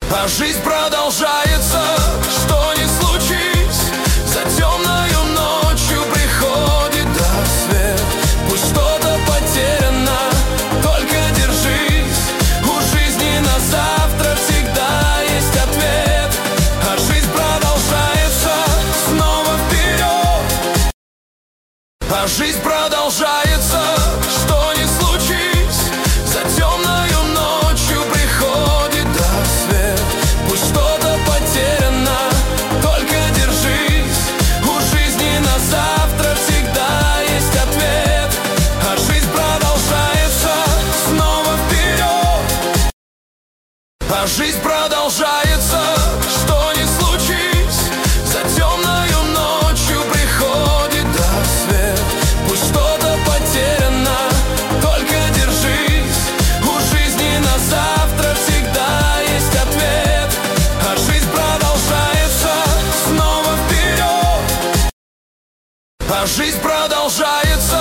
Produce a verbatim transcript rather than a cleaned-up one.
А жизнь продолжается, что ни случись. За темною ночью приходит рассвет. Пусть что-то потеряно, только держись. У жизни на завтра всегда есть ответ. А жизнь продолжается, снова вперед. А жизнь продолжается, что ни случись. За темною ночью приходит рассвет. Пусть что-то потеряно, только держись. У жизни на завтра всегда есть ответ. А жизнь продолжается, снова вперед. А жизнь продолжается, что ни случись. За темною ночью приходит рассвет. Пусть что-то потеряно, только держись. У жизни на завтра всегда есть ответ. А жизнь продолжается, снова вперед. А жизнь продолжается,